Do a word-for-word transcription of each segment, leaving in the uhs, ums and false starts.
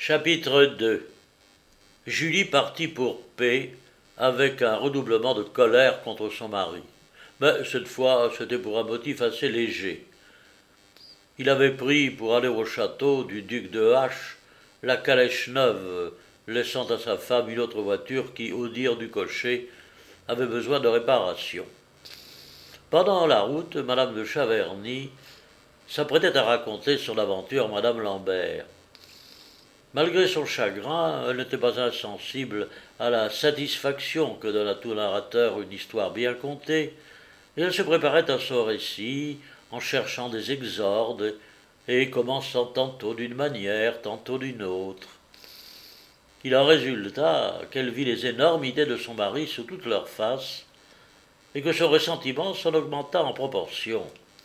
Chapitre deux. Julie partit pour P avec un redoublement de colère contre son mari. Mais cette fois, c'était pour un motif assez léger. Il avait pris pour aller au château du duc de H la calèche neuve, laissant à sa femme une autre voiture qui, au dire du cocher, avait besoin de réparation. Pendant la route, madame de Chaverny s'apprêtait à raconter son aventure à madame Lambert. Malgré son chagrin, elle n'était pas insensible à la satisfaction que donne à tout narrateur une histoire bien contée, et elle se préparait à son récit en cherchant des exordes et commençant tantôt d'une manière, tantôt d'une autre. Il en résulta qu'elle vit les énormités de son mari sous toutes leurs faces, et que son ressentiment s'en augmenta en proportion.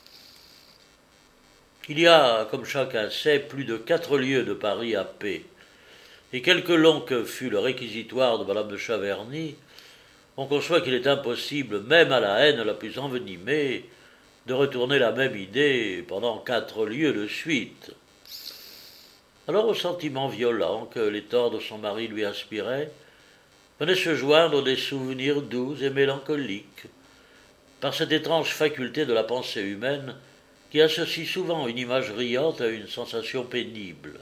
Il y a, comme chacun sait, plus de quatre lieues de Paris à P, et quelque long que fût le réquisitoire de madame de Chaverny, on conçoit qu'il est impossible, même à la haine la plus envenimée, de retourner la même idée pendant quatre lieues de suite. Alors au sentiment violent que les torts de son mari lui inspiraient, venaient se joindre des souvenirs doux et mélancoliques, par cette étrange faculté de la pensée humaine qui associe souvent une image riante à une sensation pénible.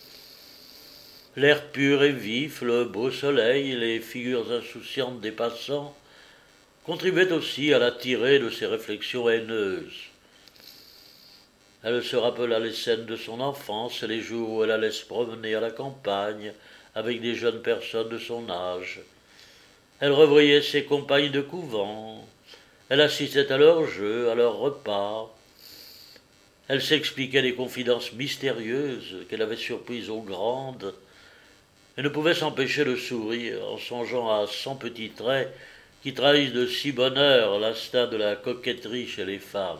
L'air pur et vif, le beau soleil, les figures insouciantes des passants contribuaient aussi à la tirer de ses réflexions haineuses. Elle se rappela les scènes de son enfance, les jours où elle allait se promener à la campagne avec des jeunes personnes de son âge. Elle revoyait ses compagnes de couvent, elle assistait à leurs jeux, à leurs repas. Elle s'expliquait des confidences mystérieuses qu'elle avait surprises aux grandes, et ne pouvait s'empêcher de sourire en songeant à cent petits traits qui trahissent de si bonne heure l'instinct de la coquetterie chez les femmes.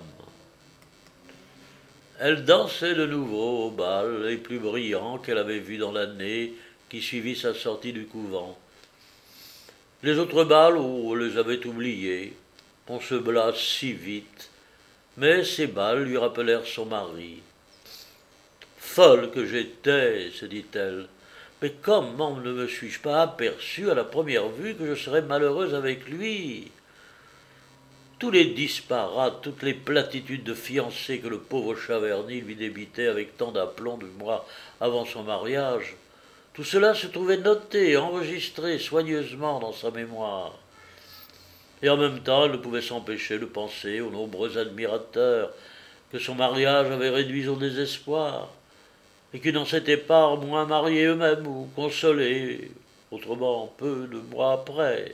Elle dansait de nouveau au bal les plus brillants qu'elle avait vus dans l'année qui suivit sa sortie du couvent. Les autres bals, on les avait oubliés. On se blasse si vite. Mais ces bals lui rappelèrent son mari. Folle que j'étais, se dit-elle. Mais comment ne me suis-je pas aperçue à la première vue que je serais malheureuse avec lui? Tous les disparates, toutes les platitudes de fiancée que le pauvre Chaverny lui débitait avec tant d'aplomb deux mois avant son mariage, tout cela se trouvait noté, enregistré soigneusement dans sa mémoire. Et en même temps, elle ne pouvait s'empêcher de penser aux nombreux admirateurs que son mariage avait réduits au désespoir, et qui n'en s'étaient pas moins mariés eux-mêmes ou consolés, autrement peu de mois après.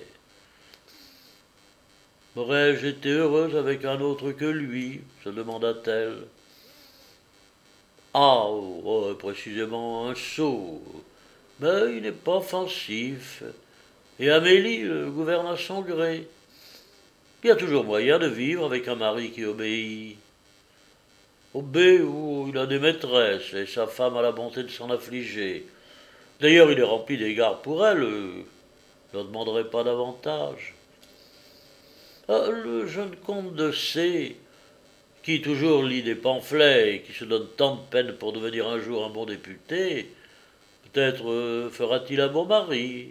Aurais-je été heureuse avec un autre que lui, se demanda-t-elle. Ah, oh, précisément un sot, mais il n'est pas offensif, et Amélie le gouverne à son gré. Il y a toujours moyen de vivre avec un mari qui obéit. Obéit où il a des maîtresses, et sa femme a la bonté de s'en affliger. D'ailleurs, il est rempli d'égards pour elle, je n'en demanderai pas davantage. Ah, le jeune comte de C, qui toujours lit des pamphlets et qui se donne tant de peine pour devenir un jour un bon député, peut-être euh, fera-t-il un bon mari.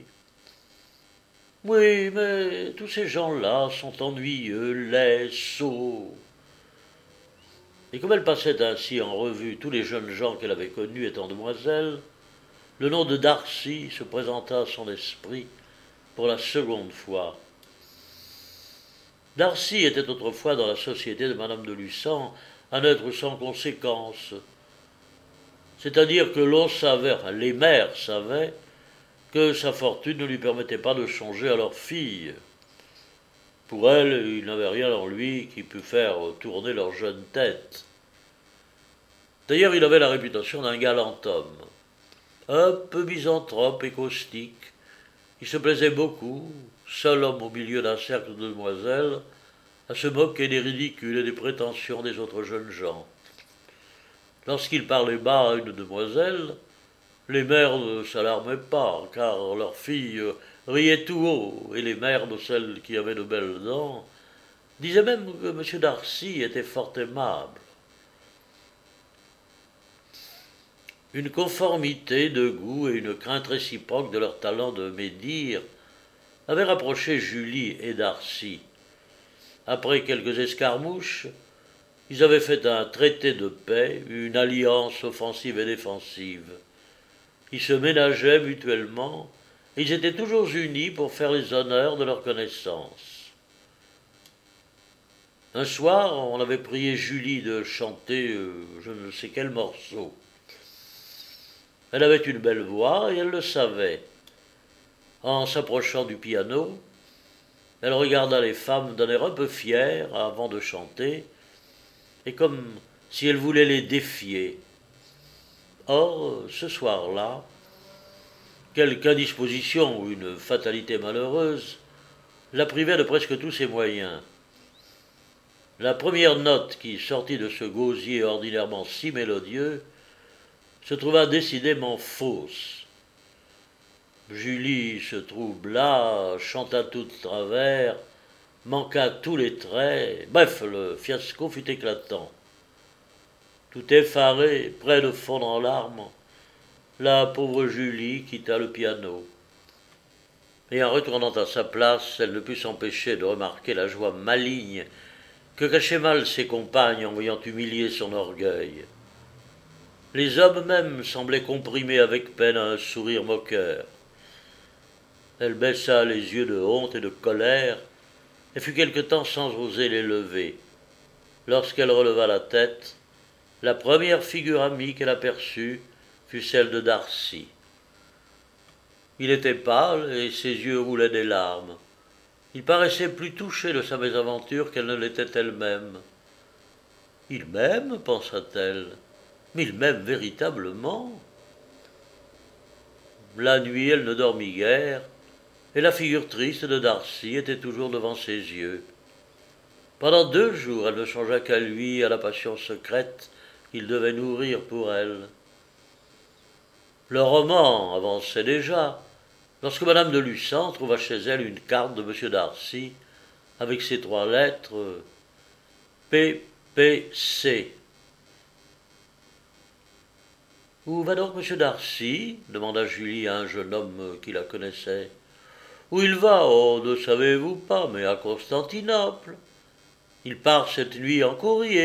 Oui, mais tous ces gens-là sont ennuyeux, laids, sots. Et comme elle passait ainsi en revue tous les jeunes gens qu'elle avait connus étant demoiselle, le nom de Darcy se présenta à son esprit pour la seconde fois. Darcy était autrefois dans la société de madame de Luçan un être sans conséquence. C'est-à-dire que l'on savait, enfin, les mères savaient, que sa fortune ne lui permettait pas de songer à leur fille. Pour elle, il n'avait rien en lui qui pût faire tourner leur jeune tête. D'ailleurs, il avait la réputation d'un galant homme, un peu misanthrope et caustique. Il se plaisait beaucoup, seul homme au milieu d'un cercle de demoiselles, à se moquer des ridicules et des prétentions des autres jeunes gens. Lorsqu'il parlait bas à une demoiselle, les mères ne s'alarmaient pas, car leurs filles riaient tout haut, et les mères de celles qui avaient de belles dents disaient même que M. Darcy était fort aimable. Une conformité de goût et une crainte réciproque de leur talent de médire avaient rapproché Julie et Darcy. Après quelques escarmouches, ils avaient fait un traité de paix, une alliance offensive et défensive. Ils se ménageaient mutuellement, et ils étaient toujours unis pour faire les honneurs de leur connaissance. Un soir, on avait prié Julie de chanter euh, je ne sais quel morceau. Elle avait une belle voix et elle le savait. En s'approchant du piano, elle regarda les femmes d'un air un peu fier avant de chanter, et comme si elle voulait les défier. Or, ce soir-là, quelque indisposition ou une fatalité malheureuse la privait de presque tous ses moyens. La première note qui sortit de ce gosier ordinairement si mélodieux se trouva décidément fausse. Julie se troubla, chanta tout de travers, manqua tous les traits. Bref, le fiasco fut éclatant. Tout effarée, près de fondre en larmes, la pauvre Julie quitta le piano. Et en retournant à sa place, elle ne put s'empêcher de remarquer la joie maligne que cachaient mal ses compagnes en voyant humilier son orgueil. Les hommes même semblaient comprimés avec peine à un sourire moqueur. Elle baissa les yeux de honte et de colère, et fut quelque temps sans oser les lever. Lorsqu'elle releva la tête, la première figure amie qu'elle aperçut fut celle de Darcy. Il était pâle et ses yeux roulaient des larmes. Il paraissait plus touché de sa mésaventure qu'elle ne l'était elle-même. « Il m'aime, pensa-t-elle, mais il m'aime véritablement. » La nuit, elle ne dormit guère, et la figure triste de Darcy était toujours devant ses yeux. Pendant deux jours, elle ne songea qu'à lui, à la passion secrète qu'il devait nourrir pour elle. Le roman avançait déjà, lorsque madame de Lucens trouva chez elle une carte de M. Darcy, avec ces trois lettres P P C. « Où va donc M. Darcy » demanda Julie à un jeune homme qui la connaissait. « Où il va? Oh, ne savez-vous pas, mais à Constantinople. Il part cette nuit en courrier. »«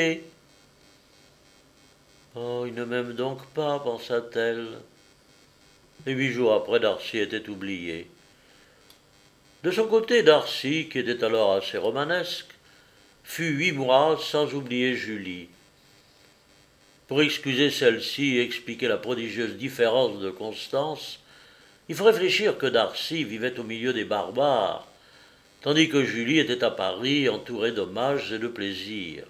Oh, il ne m'aime donc pas, pensa-t-elle. » Et huit jours après, Darcy était oublié. De son côté, Darcy, qui était alors assez romanesque, fut huit mois sans oublier Julie. Pour excuser celle-ci et expliquer la prodigieuse différence de Constance, il faut réfléchir que Darcy vivait au milieu des barbares, tandis que Julie était à Paris, entourée d'hommages et de plaisirs.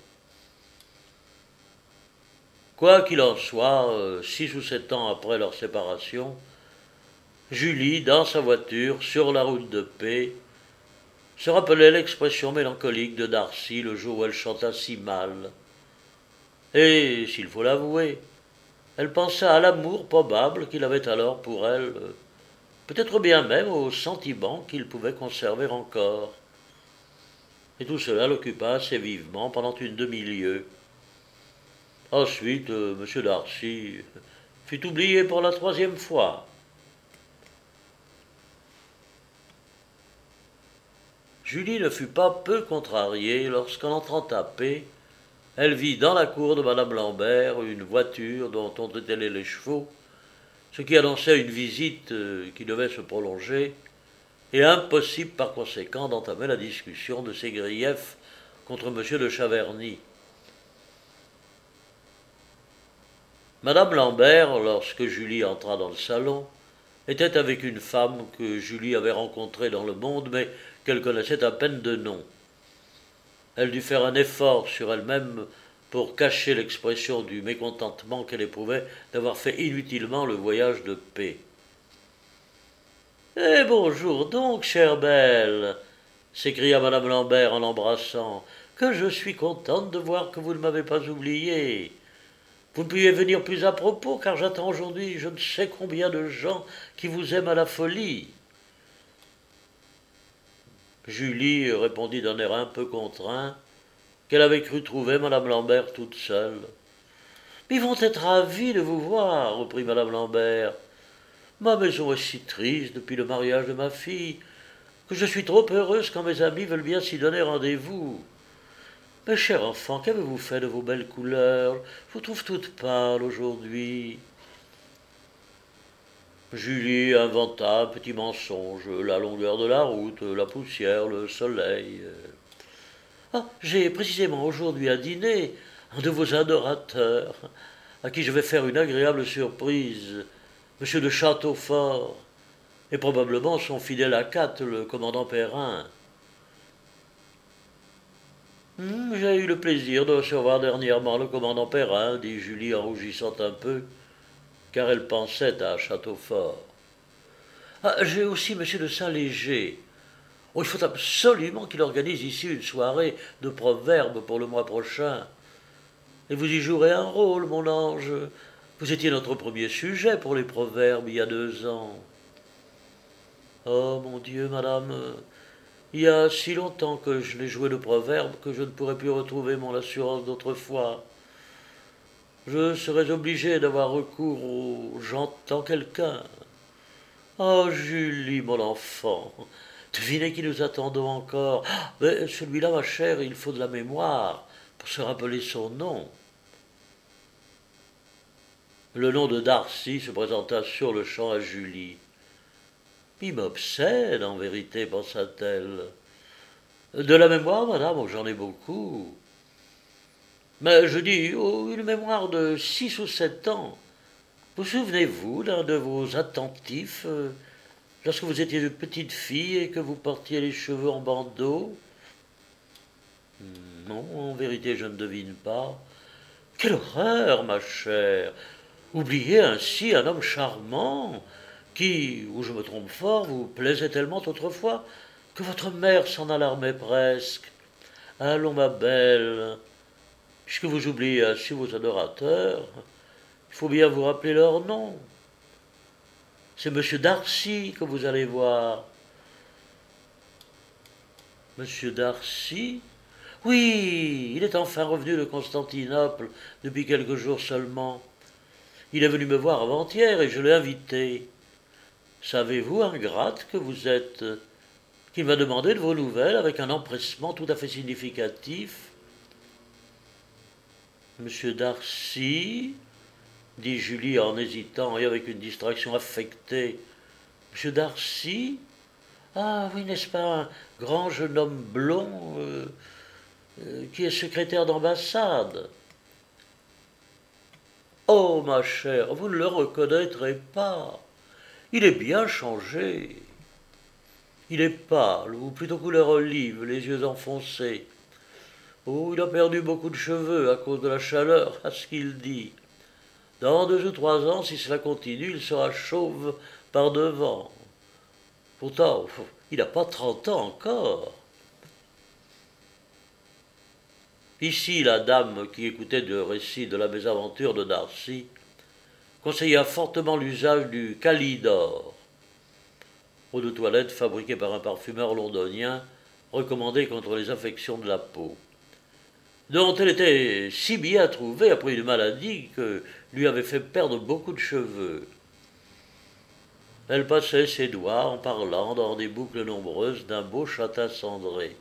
Quoi qu'il en soit, six ou sept ans après leur séparation, Julie, dans sa voiture, sur la route de paix, se rappelait l'expression mélancolique de Darcy le jour où elle chanta si mal. Et, s'il faut l'avouer, elle pensa à l'amour probable qu'il avait alors pour elle, peut-être bien même aux sentiments qu'il pouvait conserver encore. Et tout cela l'occupa assez vivement pendant une demi-lieue. Ensuite, euh, M. Darcy fut oublié pour la troisième fois. Julie ne fut pas peu contrariée lorsqu'en entrant à paix, elle vit dans la cour de madame Lambert une voiture dont on dételait les chevaux, ce qui annonçait une visite qui devait se prolonger, et impossible par conséquent d'entamer la discussion de ses griefs contre M. de Chaverny. Madame Lambert, lorsque Julie entra dans le salon, était avec une femme que Julie avait rencontrée dans le monde, mais qu'elle connaissait à peine de nom. Elle dut faire un effort sur elle-même pour cacher l'expression du mécontentement qu'elle éprouvait d'avoir fait inutilement le voyage de paix. « Eh bonjour donc, chère belle !» s'écria madame Lambert en l'embrassant. « Que je suis contente de voir que vous ne m'avez pas oubliée. Vous ne pouviez venir plus à propos, car j'attends aujourd'hui je ne sais combien de gens qui vous aiment à la folie. » Julie répondit d'un air un peu contraint qu'elle avait cru trouver madame Lambert toute seule. Ils vont être ravis de vous voir, reprit madame Lambert. Ma maison est si triste depuis le mariage de ma fille que je suis trop heureuse quand mes amis veulent bien s'y donner rendez-vous. Mais cher enfant, qu'avez-vous fait de vos belles couleurs? Je vous trouve toute pâle aujourd'hui. Julie inventa un petit mensonge, la longueur de la route, la poussière, le soleil. Ah, j'ai précisément aujourd'hui à dîner un de vos adorateurs, à qui je vais faire une agréable surprise, monsieur de Châteaufort, et probablement son fidèle acate, le commandant Perrin. Hum, j'ai eu le plaisir de recevoir dernièrement le commandant Perrin, dit Julie en rougissant un peu, car elle pensait à Châteaufort. Ah, j'ai aussi monsieur de Saint-Léger. Oh, il faut absolument qu'il organise ici une soirée de proverbes pour le mois prochain. Et vous y jouerez un rôle, mon ange. Vous étiez notre premier sujet pour les proverbes il y a deux ans. Oh, mon Dieu, madame, il y a si longtemps que je n'ai joué de proverbes que je ne pourrai plus retrouver mon assurance d'autrefois. Je serais obligé d'avoir recours au « j'entends quelqu'un ». Oh, Julie, mon enfant, devinez qui nous attendons encore. Ah, mais celui-là, ma chère, il faut de la mémoire pour se rappeler son nom. Le nom de Darcy se présenta sur le champ à Julie. Il m'obsède, en vérité, pensa-t-elle. De la mémoire, madame, j'en ai beaucoup. Mais je dis, oh, une mémoire de six ou sept ans. Vous souvenez-vous d'un de vos attentifs, euh, lorsque vous étiez une petite fille et que vous portiez les cheveux en bandeau? Non, en vérité, je ne devine pas. Quelle horreur, ma chère! Oubliez ainsi un homme charmant, qui, ou je me trompe fort, vous plaisait tellement autrefois, que votre mère s'en alarmait presque. Allons, ma belle, puisque vous oubliez ainsi vos adorateurs, il faut bien vous rappeler leur nom. C'est monsieur Darcy que vous allez voir. Monsieur Darcy? Oui, il est enfin revenu de Constantinople depuis quelques jours seulement. Il est venu me voir avant-hier et je l'ai invité. Savez-vous, ingrate que vous êtes, qu'il m'a demandé de vos nouvelles avec un empressement tout à fait significatif. Monsieur Darcy, dit Julie en hésitant et avec une distraction affectée. Monsieur Darcy? Ah oui, n'est-ce pas un grand jeune homme blond euh, euh, qui est secrétaire d'ambassade? Oh, ma chère, vous ne le reconnaîtrez pas. Il est bien changé. Il est pâle, ou plutôt couleur olive, les yeux enfoncés. Oh, il a perdu beaucoup de cheveux à cause de la chaleur, à ce qu'il dit. Dans deux ou trois ans, si cela continue, il sera chauve par devant. Pourtant, il n'a pas trente ans encore. Ici, la dame qui écoutait le récit de la mésaventure de Darcy conseilla fortement l'usage du Calidor, eau de toilette fabriquée par un parfumeur londonien recommandée contre les infections de la peau, dont elle était si bien trouvée après une maladie que lui avait fait perdre beaucoup de cheveux. Elle passait ses doigts en parlant dans des boucles nombreuses d'un beau châtain cendré.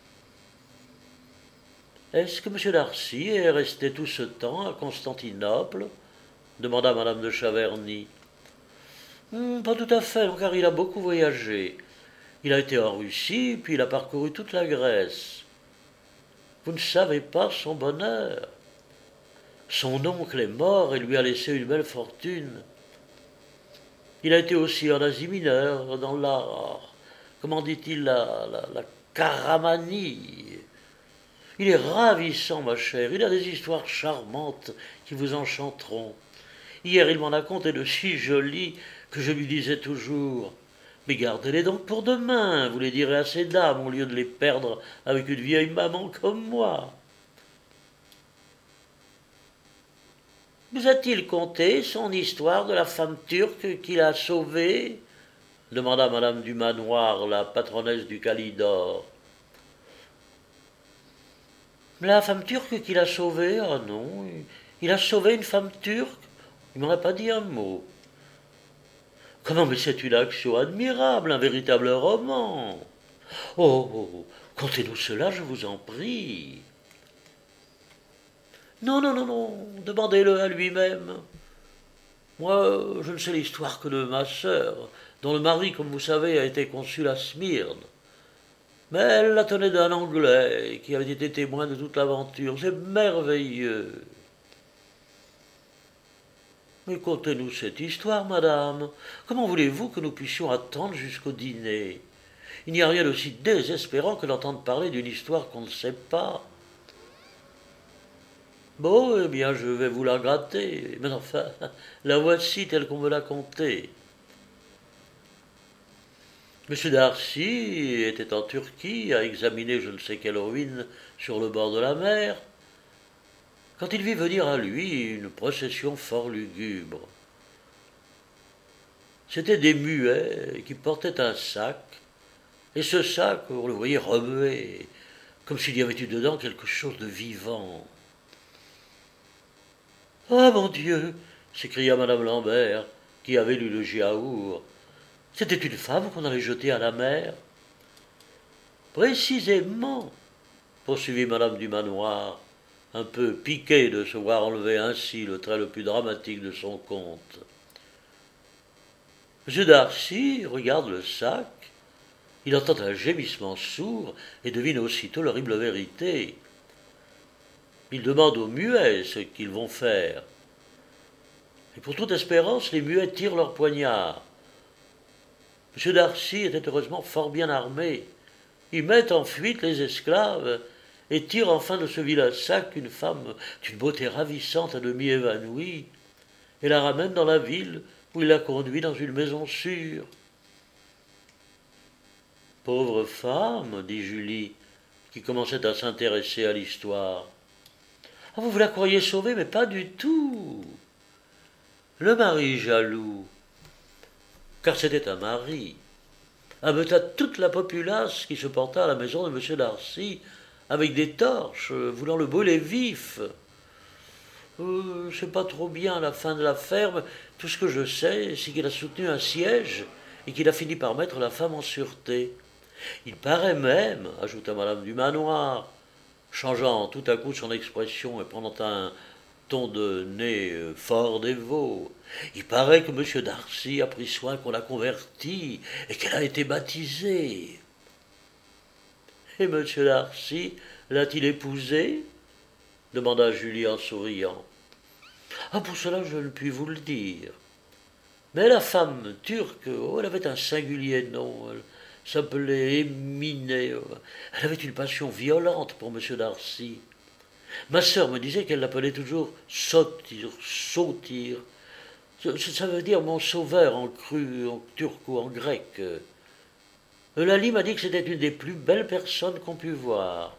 Est-ce que M. Darcy est resté tout ce temps à Constantinople? Demanda Madame de Chaverny. Hum, pas tout à fait, car il a beaucoup voyagé. Il a été en Russie, puis il a parcouru toute la Grèce. Vous ne savez pas son bonheur. Son oncle est mort et lui a laissé une belle fortune. Il a été aussi en Asie mineure, dans la, comment dit-il, la, la, la Caramanie. Il est ravissant, ma chère, il a des histoires charmantes qui vous enchanteront. Hier, il m'en a conté de si jolies que je lui disais toujours « Mais gardez-les donc pour demain, vous les direz à ces dames au lieu de les perdre avec une vieille maman comme moi. » Vous a-t-il conté son histoire de la femme turque qu'il a sauvée? Demanda Madame du Manoir, la patronnesse du Calidor. La femme turque qu'il a sauvée? Ah non, Il a sauvé une femme turque? Il m'en a pas dit un mot. Comment, mais c'est une action admirable, un véritable roman. Oh, oh, oh, contez-nous cela, je vous en prie. Non, non, non, non, demandez-le à lui-même. Moi, je ne sais l'histoire que de ma sœur, dont le mari, comme vous savez, a été consul à Smyrne. Mais elle la tenait d'un Anglais qui avait été témoin de toute l'aventure. C'est merveilleux. Mais contez-nous cette histoire, madame. Comment voulez-vous que nous puissions attendre jusqu'au dîner? Il n'y a rien d'aussi désespérant que d'entendre parler d'une histoire qu'on ne sait pas. Bon, eh bien, je vais vous la gratter. Mais enfin, la voici telle qu'on me l'a contée. Monsieur Darcy était en Turquie à examiner je ne sais quelle ruine sur le bord de la mer, quand il vit venir à lui une procession fort lugubre. C'étaient des muets qui portaient un sac, et ce sac, on le voyait remuer, comme s'il y avait eu dedans quelque chose de vivant. « Ah, mon Dieu !» s'écria madame Lambert, qui avait lu le Giaour. « C'était une femme qu'on allait jeter à la mer. »« Précisément, » poursuivit madame du Manoir, un peu piquée de se voir enlever ainsi le trait le plus dramatique de son conte. Monsieur Darcy regarde le sac, il entend un gémissement sourd et devine aussitôt l'horrible vérité. Il demande aux muets ce qu'ils vont faire. Et pour toute espérance, les muets tirent leurs poignards. Monsieur Darcy était heureusement fort bien armé. Il met en fuite les esclaves et tire enfin de ce vilain sac une femme d'une beauté ravissante à demi évanouie et la ramène dans la ville où il la conduit dans une maison sûre. « Pauvre femme, dit Julie, qui commençait à s'intéresser à l'histoire. « Ah, vous, vous la croyez sauvée, mais pas du tout. Le mari jaloux, car c'était un mari, ameuta toute la populace qui se porta à la maison de M. Darcy avec des torches, voulant le brûler vif. Euh, je sais pas trop bien la fin de l'affaire, mais tout ce que je sais, c'est qu'il a soutenu un siège et qu'il a fini par mettre la femme en sûreté. Il paraît même, ajouta madame du Manoir, changeant tout à coup son expression et prenant un ton de nez fort dévot, il paraît que M. Darcy a pris soin qu'on la convertie et qu'elle a été baptisée. Et M. Darcy l'a-t-il épousée? Demanda Julie en souriant. Ah, pour cela, je ne puis vous le dire. Mais la femme turque, oh, elle avait un singulier nom. Elle s'appelait Émine. Elle avait une passion violente pour M. Darcy. Ma sœur me disait qu'elle l'appelait toujours Sotir, Sotir. Ça veut dire mon sauveur en cru, en turc ou en grec. Eulalie m'a dit que c'était une des plus belles personnes qu'on pût voir.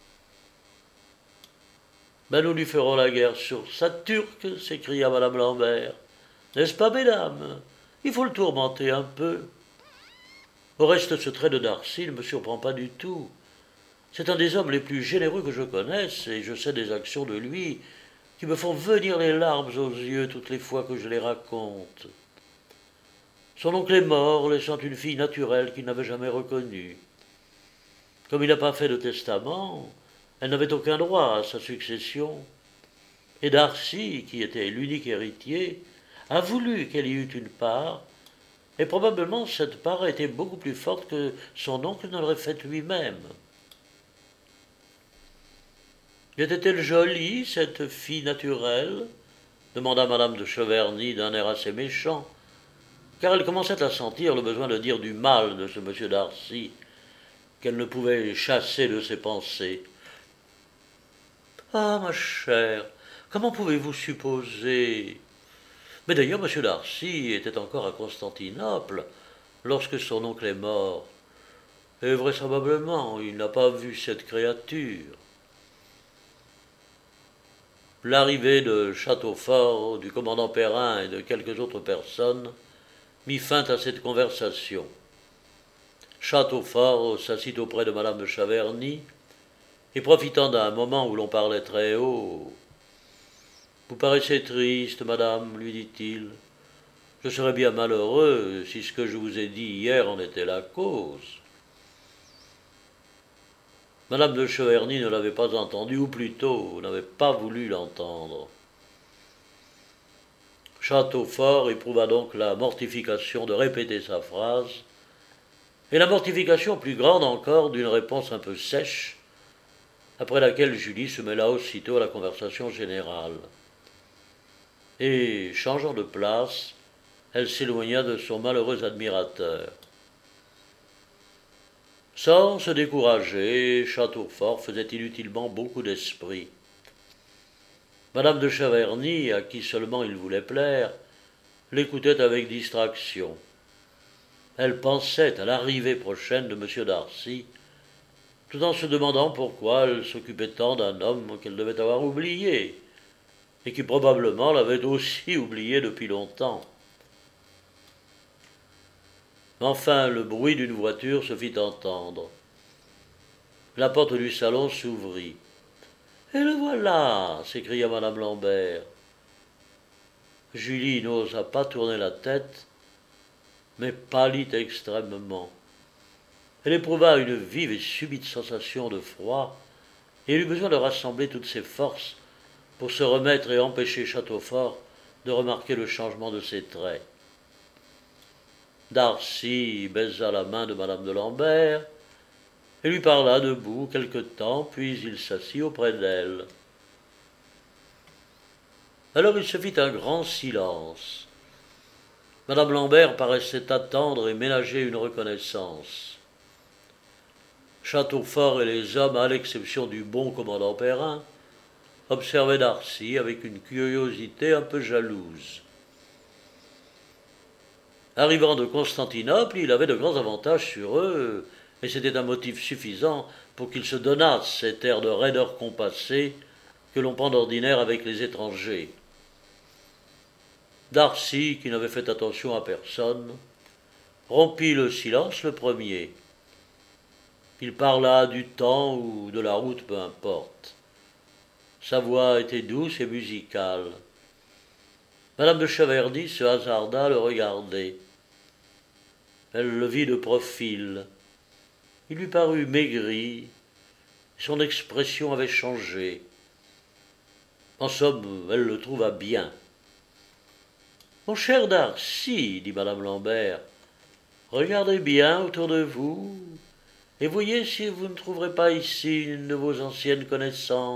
Ben, nous lui ferons la guerre sur sa turque, s'écria madame Lambert. N'est-ce pas, mesdames? Il faut le tourmenter un peu. Au reste, ce trait de Darcy ne me surprend pas du tout. C'est un des hommes les plus généreux que je connaisse, et je sais des actions de lui qui me font venir les larmes aux yeux toutes les fois que je les raconte. Son oncle est mort, laissant une fille naturelle qu'il n'avait jamais reconnue. Comme il n'a pas fait de testament, elle n'avait aucun droit à sa succession. Et Darcy, qui était l'unique héritier, a voulu qu'elle y eût une part, et probablement cette part a été beaucoup plus forte que son oncle ne l'aurait faite lui-même. Était-elle jolie, cette fille naturelle? Demanda madame de Cheverny d'un air assez méchant, car elle commençait à sentir le besoin de dire du mal de ce monsieur Darcy, qu'elle ne pouvait chasser de ses pensées. Ah, ma chère, comment pouvez-vous supposer? Mais d'ailleurs, monsieur Darcy était encore à Constantinople lorsque son oncle est mort, et vraisemblablement il n'a pas vu cette créature. L'arrivée de Châteaufort, du commandant Perrin et de quelques autres personnes mit fin à cette conversation. Châteaufort s'assit auprès de madame de Chaverny, et profitant d'un moment où l'on parlait très haut, Vous paraissez triste, madame, lui dit-il. Je serais bien malheureux si ce que je vous ai dit hier en était la cause. Madame de Cheverny ne l'avait pas entendu, ou plutôt n'avait pas voulu l'entendre. Châteaufort éprouva donc la mortification de répéter sa phrase, et la mortification plus grande encore d'une réponse un peu sèche, après laquelle Julie se mêla aussitôt à la conversation générale. Et, changeant de place, elle s'éloigna de son malheureux admirateur. Sans se décourager, Châteaufort faisait inutilement beaucoup d'esprit. Madame de Cheverny, à qui seulement il voulait plaire, l'écoutait avec distraction. Elle pensait à l'arrivée prochaine de M. Darcy, tout en se demandant pourquoi elle s'occupait tant d'un homme qu'elle devait avoir oublié, et qui probablement l'avait aussi oublié depuis longtemps. Enfin, le bruit d'une voiture se fit entendre. La porte du salon s'ouvrit. « Et le voilà !» s'écria madame Lambert. Julie n'osa pas tourner la tête, mais pâlit extrêmement. Elle éprouva une vive et subite sensation de froid, et elle eut besoin de rassembler toutes ses forces pour se remettre et empêcher Châteaufort de remarquer le changement de ses traits. Darcy baisa la main de madame de Lambert et lui parla debout quelque temps, puis il s'assit auprès d'elle. Alors il se fit un grand silence. Madame Lambert paraissait attendre et ménager une reconnaissance. Châteaufort et les hommes, à l'exception du bon commandant Perrin, observaient Darcy avec une curiosité un peu jalouse. Arrivant de Constantinople, il avait de grands avantages sur eux, et c'était un motif suffisant pour qu'il se donnasse cet air de raideur compassée que l'on prend d'ordinaire avec les étrangers. Darcy, qui n'avait fait attention à personne, rompit le silence le premier. Il parla du temps ou de la route, peu importe. Sa voix était douce et musicale. Madame de Cheverny se hasarda à le regarder. Elle le vit de profil. Il lui parut maigri. Son expression avait changé. En somme, elle le trouva bien. « Mon cher Darcy, dit madame Lambert, regardez bien autour de vous et voyez si vous ne trouverez pas ici une de vos anciennes connaissances. »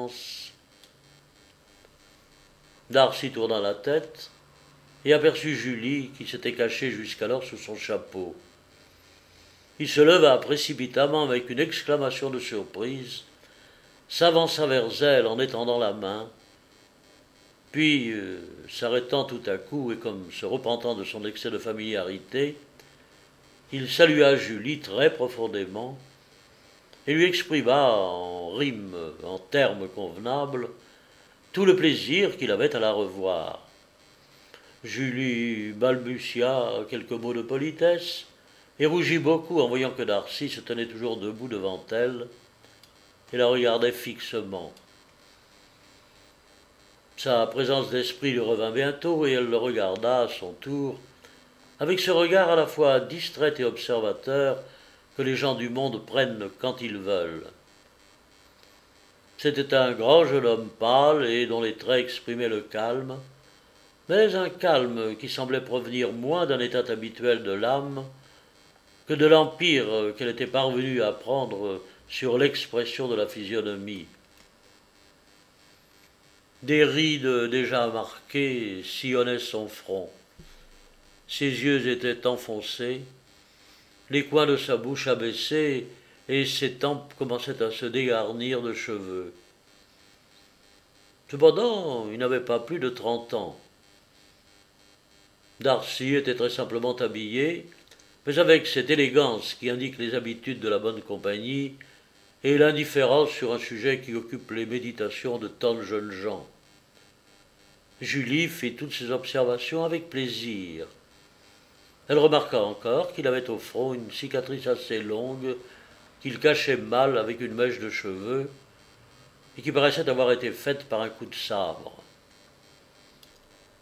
Darcy tourna la tête et aperçut Julie qui s'était cachée jusqu'alors sous son chapeau. Il se leva précipitamment avec une exclamation de surprise, s'avança vers elle en étendant la main, puis, euh, s'arrêtant tout à coup et comme se repentant de son excès de familiarité, il salua Julie très profondément et lui exprima en rimes, en termes convenables, tout le plaisir qu'il avait à la revoir. Julie balbutia quelques mots de politesse et rougit beaucoup en voyant que Darcy se tenait toujours debout devant elle et la regardait fixement. Sa présence d'esprit lui revint bientôt et elle le regarda à son tour, avec ce regard à la fois distrait et observateur que les gens du monde prennent quand ils veulent. C'était un grand jeune homme pâle et dont les traits exprimaient le calme, mais un calme qui semblait provenir moins d'un état habituel de l'âme que de l'empire qu'elle était parvenue à prendre sur l'expression de la physionomie. Des rides déjà marquées sillonnaient son front. Ses yeux étaient enfoncés, les coins de sa bouche abaissés et ses tempes commençaient à se dégarnir de cheveux. Cependant, il n'avait pas plus de trente ans. Darcy était très simplement habillé, mais avec cette élégance qui indique les habitudes de la bonne compagnie et l'indifférence sur un sujet qui occupe les méditations de tant de jeunes gens. Julie fit toutes ces observations avec plaisir. Elle remarqua encore qu'il avait au front une cicatrice assez longue qu'il cachait mal avec une mèche de cheveux et qui paraissait avoir été faite par un coup de sabre.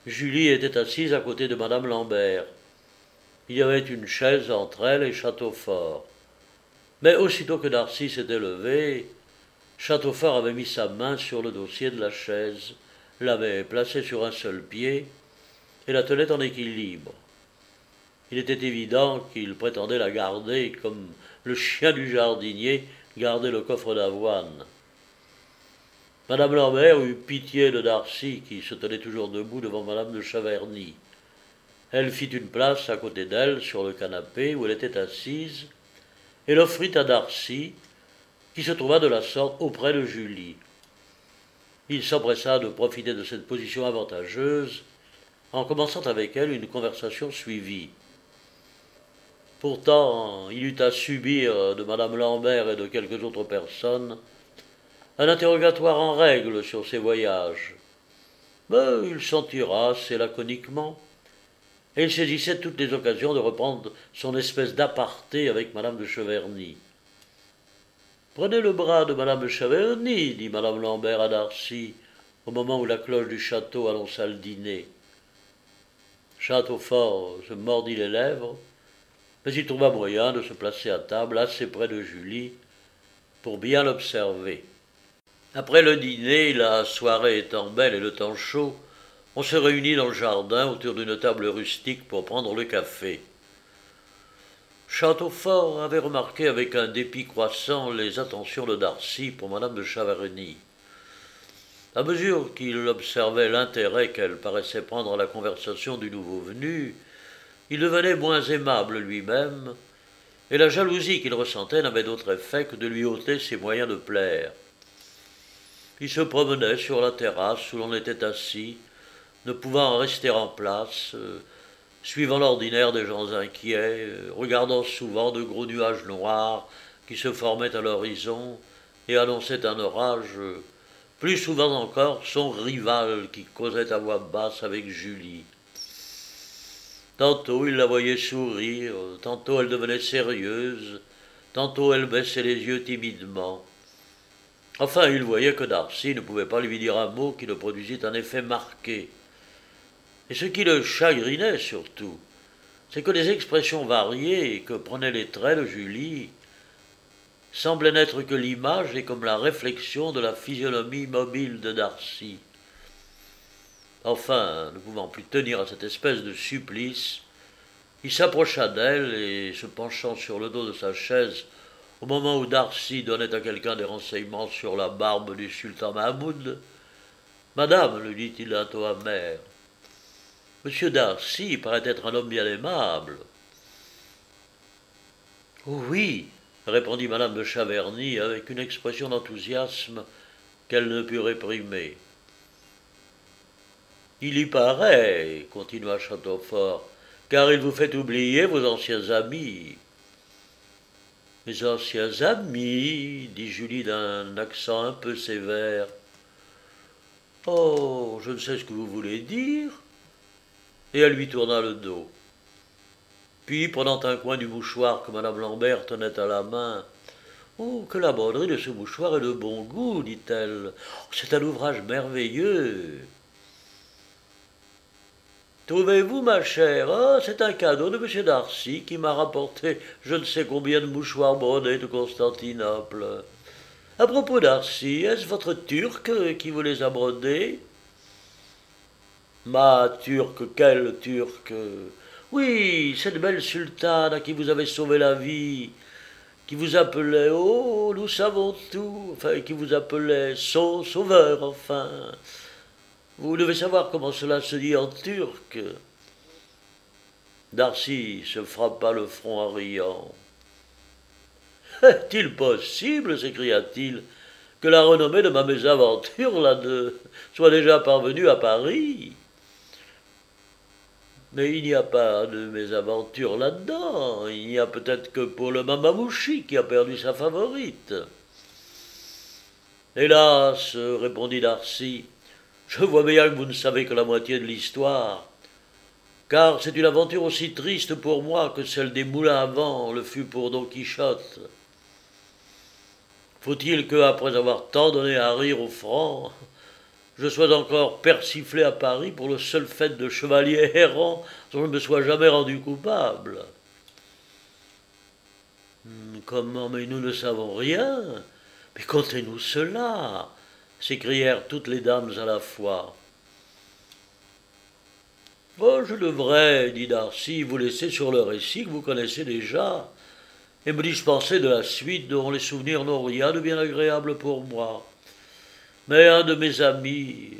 Julie était assise à côté de madame Lambert. Il y avait une chaise entre elle et Châteaufort. Mais aussitôt que Darcy s'était levé, Châteaufort avait mis sa main sur le dossier de la chaise, l'avait placée sur un seul pied et la tenait en équilibre. Il était évident qu'il prétendait la garder comme le chien du jardinier gardait le coffre d'avoine. Madame Lambert eut pitié de Darcy qui se tenait toujours debout devant madame de Chaverny. Elle fit une place à côté d'elle sur le canapé où elle était assise et l'offrit à Darcy, qui se trouva de la sorte auprès de Julie. Il s'empressa de profiter de cette position avantageuse en commençant avec elle une conversation suivie. Pourtant, il eut à subir de madame Lambert et de quelques autres personnes un interrogatoire en règle sur ses voyages. Mais il s'en tira assez laconiquement, et il saisissait toutes les occasions de reprendre son espèce d'aparté avec madame de Cheverny. « Prenez le bras de madame de Cheverny, dit madame Lambert à Darcy, au moment où la cloche du château annonça le dîner. Châteaufort se mordit les lèvres, mais il trouva moyen de se placer à table assez près de Julie pour bien l'observer. Après le dîner, la soirée étant belle et le temps chaud, on se réunit dans le jardin autour d'une table rustique pour prendre le café. Châteaufort avait remarqué avec un dépit croissant les attentions de Darcy pour madame de Chaverny. À mesure qu'il observait l'intérêt qu'elle paraissait prendre à la conversation du nouveau venu, il devenait moins aimable lui-même, et la jalousie qu'il ressentait n'avait d'autre effet que de lui ôter ses moyens de plaire. Il se promenait sur la terrasse où l'on était assis, ne pouvant rester en place, euh, suivant l'ordinaire des gens inquiets, euh, regardant souvent de gros nuages noirs qui se formaient à l'horizon et annonçaient un orage, euh, plus souvent encore son rival qui causait à voix basse avec Julie. Tantôt il la voyait sourire, tantôt elle devenait sérieuse, tantôt elle baissait les yeux timidement. Enfin, il voyait que Darcy ne pouvait pas lui dire un mot qui ne produisît un effet marqué. Et ce qui le chagrinait surtout, c'est que les expressions variées que prenaient les traits de Julie semblaient n'être que l'image et comme la réflexion de la physionomie mobile de Darcy. Enfin, ne pouvant plus tenir à cette espèce de supplice, il s'approcha d'elle et, se penchant sur le dos de sa chaise, au moment où Darcy donnait à quelqu'un des renseignements sur la barbe du sultan Mahmoud, « Madame, lui dit-il d'un ton amer, Monsieur Darcy paraît être un homme bien aimable. »« Oh oui, répondit madame de Chaverny avec une expression d'enthousiasme qu'elle ne put réprimer. Il y paraît, continua Châteaufort, car il vous fait oublier vos anciens amis. Mes anciens amis, dit Julie d'un accent un peu sévère. Oh, je ne sais ce que vous voulez dire. Et elle lui tourna le dos. Puis, prenant un coin du mouchoir que madame Lambert tenait à la main, « Oh, que la broderie de ce mouchoir est de bon goût, dit-elle. Oh, c'est un ouvrage merveilleux. » Trouvez-vous, ma chère, oh, c'est un cadeau de M. Darcy qui m'a rapporté je ne sais combien de mouchoirs brodés de Constantinople. À propos, Darcy, est-ce votre Turc qui vous les a brodés? Ma Turque, quelle Turque? Oui, cette belle sultane à qui vous avez sauvé la vie, qui vous appelait, oh, nous savons tout, enfin, qui vous appelait son sauveur, enfin. Vous devez savoir comment cela se dit en turc. Darcy se frappa le front en riant. Est-il possible, s'écria-t-il, que la renommée de ma mésaventure là de soit déjà parvenue à Paris? Mais il n'y a pas de mésaventure là-dedans. Il n'y a peut-être que pour le Mamamouchi qui a perdu sa favorite. Hélas, répondit Darcy, je vois bien que vous ne savez que la moitié de l'histoire, car c'est une aventure aussi triste pour moi que celle des moulins à vent le fut pour Don Quichotte. Faut-il que, après avoir tant donné à rire aux francs, je sois encore persiflé à Paris pour le seul fait de chevalier errant dont je ne me sois jamais rendu coupable. Comment, mais nous ne savons rien. Mais contez-nous cela, s'écrièrent toutes les dames à la fois. Oh, je devrais, dit Darcy, vous laisser sur le récit que vous connaissez déjà, et me dispenser de la suite dont les souvenirs n'ont rien de bien agréable pour moi. Mais un de mes amis,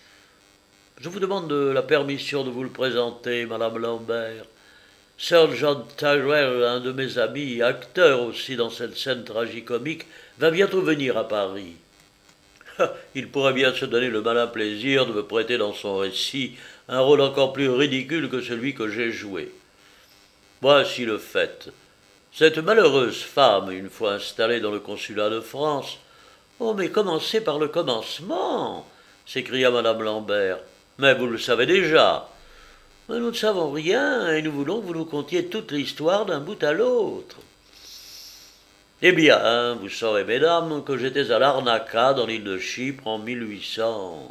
je vous demande la permission de vous le présenter, Madame Lambert. Sir John Tyrrell, un de mes amis, acteur aussi dans cette scène tragicomique, va bientôt venir à Paris. Il pourrait bien se donner le malin plaisir de me prêter dans son récit un rôle encore plus ridicule que celui que j'ai joué. Voici le fait. Cette malheureuse femme, une fois installée dans le consulat de France... « Oh, mais commencez par le commencement !» s'écria madame Lambert. « Mais vous le savez déjà. » »« Mais nous ne savons rien, et nous voulons que vous nous contiez toute l'histoire d'un bout à l'autre. » »« Eh bien, vous saurez, mesdames, que j'étais à Larnaca, dans l'île de Chypre, en mille huit cents.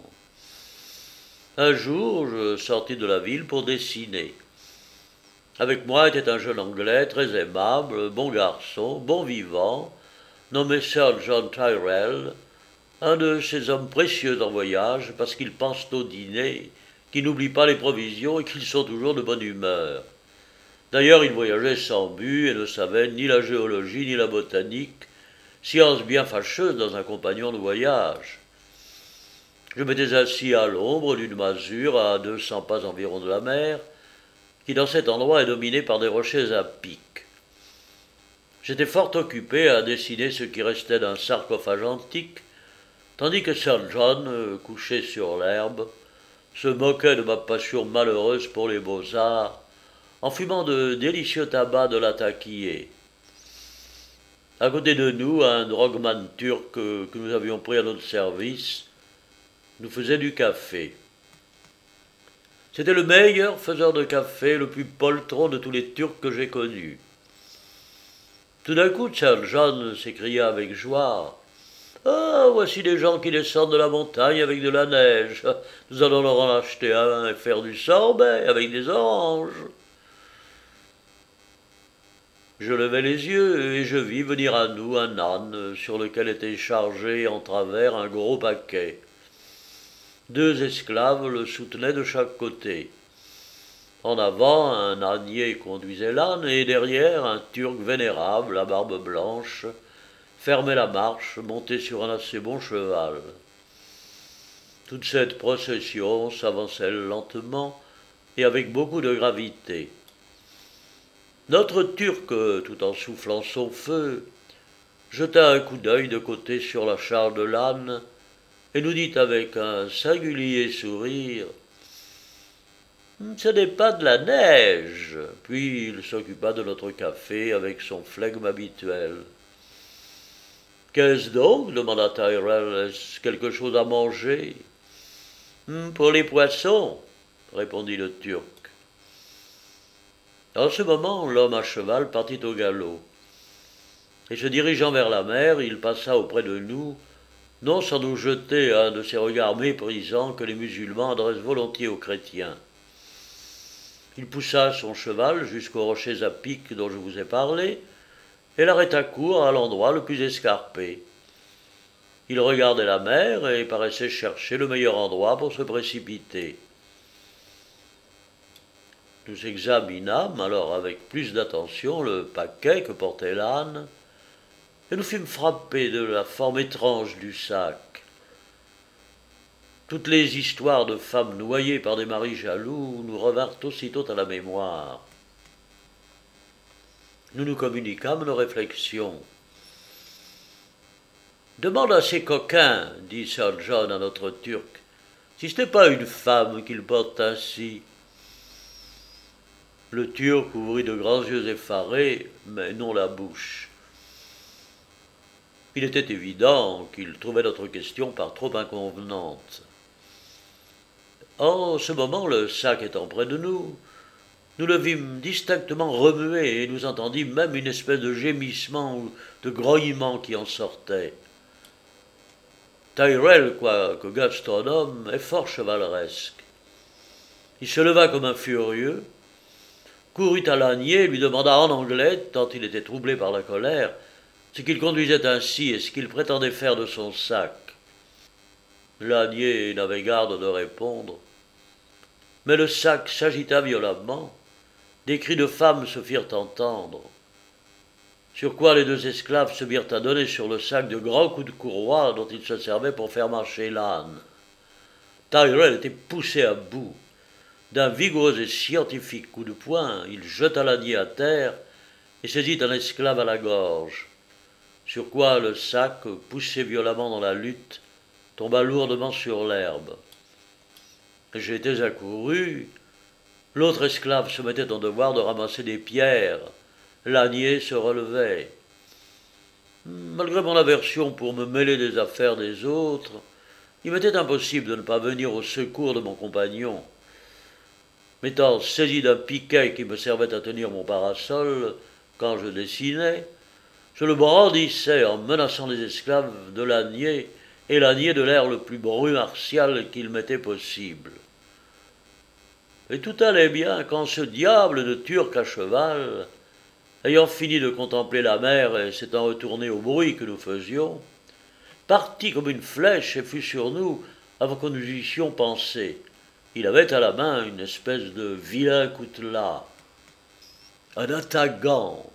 Un jour, je sortis de la ville pour dessiner. Avec moi était un jeune Anglais, très aimable, bon garçon, bon vivant, nommé Sir John Tyrrell, un de ces hommes précieux en voyage, parce qu'ils pensent au dîner, qu'ils n'oublient pas les provisions et qu'ils sont toujours de bonne humeur. D'ailleurs, il voyageait sans but et ne savait ni la géologie ni la botanique, science bien fâcheuse dans un compagnon de voyage. Je m'étais assis à l'ombre d'une masure à deux cents pas environ de la mer, qui dans cet endroit est dominée par des rochers à pic. J'étais fort occupé à dessiner ce qui restait d'un sarcophage antique, tandis que Sir John, couché sur l'herbe, se moquait de ma passion malheureuse pour les beaux-arts, en fumant de délicieux tabac de l'Atakié. À côté de nous, un drogman turc que nous avions pris à notre service nous faisait du café. C'était le meilleur faiseur de café, le plus poltron de tous les Turcs que j'ai connus. Tout d'un coup, Sir John s'écria avec joie. « Ah, voici des gens qui descendent de la montagne avec de la neige. Nous allons leur en acheter un et faire du sorbet avec des oranges. » Je levai les yeux et je vis venir à nous un âne sur lequel était chargé en travers un gros paquet. Deux esclaves le soutenaient de chaque côté. En avant, un ânier conduisait l'âne, et derrière, un Turc vénérable, à barbe blanche, fermait la marche, monté sur un assez bon cheval. Toute cette procession s'avançait lentement et avec beaucoup de gravité. Notre Turc, tout en soufflant son feu, jeta un coup d'œil de côté sur la charge de l'âne et nous dit avec un singulier sourire « Ce n'est pas de la neige !» Puis il s'occupa de notre café avec son flegme habituel. « Qu'est-ce donc ?» demanda Tyrrell. « Est-ce quelque chose à manger ?»« Pour les poissons, » répondit le Turc. En ce moment, l'homme à cheval partit au galop. Et se dirigeant vers la mer, il passa auprès de nous, non sans nous jeter un de ces regards méprisants que les musulmans adressent volontiers aux chrétiens. Il poussa son cheval jusqu'aux rochers à pic dont je vous ai parlé, et l'arrêta court à l'endroit le plus escarpé. Il regardait la mer et paraissait chercher le meilleur endroit pour se précipiter. Nous examinâmes alors avec plus d'attention le paquet que portait l'âne, et nous fûmes frappés de la forme étrange du sac. Toutes les histoires de femmes noyées par des maris jaloux nous revinrent aussitôt à la mémoire. Nous nous communiquâmes nos réflexions. « Demande à ces coquins, dit Sir John à notre Turc, si ce n'est pas une femme qu'ils portent ainsi. » Le Turc ouvrit de grands yeux effarés, mais non la bouche. Il était évident qu'il trouvait notre question par trop inconvenante. En ce moment, le sac étant près de nous, nous le vîmes distinctement remuer et nous entendîmes même une espèce de gémissement ou de grognement qui en sortait. Tyrrell, quoique gastronome, est fort chevaleresque. Il se leva comme un furieux, courut à Lanier et lui demanda en anglais, tant il était troublé par la colère, ce qu'il conduisait ainsi et ce qu'il prétendait faire de son sac. Lanier n'avait garde de répondre, mais le sac s'agita violemment, des cris de femmes se firent entendre. Sur quoi les deux esclaves se mirent à donner sur le sac de grands coups de courroie dont ils se servaient pour faire marcher l'âne. Tyrrell était poussé à bout. D'un vigoureux et scientifique coup de poing, il jeta Lanier à terre et saisit un esclave à la gorge. Sur quoi le sac, poussé violemment dans la lutte, tomba lourdement sur l'herbe. J'étais accouru. L'autre esclave se mettait en devoir de ramasser des pierres. Lanier se relevait. Malgré mon aversion pour me mêler des affaires des autres, il m'était impossible de ne pas venir au secours de mon compagnon. M'étant saisi d'un piquet qui me servait à tenir mon parasol quand je dessinais, je le brandissais en menaçant les esclaves de Lanier et Lanier de l'air le plus brut martial qu'il m'était possible. Et tout allait bien quand ce diable de Turc à cheval, ayant fini de contempler la mer et s'étant retourné au bruit que nous faisions, partit comme une flèche et fut sur nous avant que nous y eussions pensé. Il avait à la main une espèce de vilain coutelas, un atagan,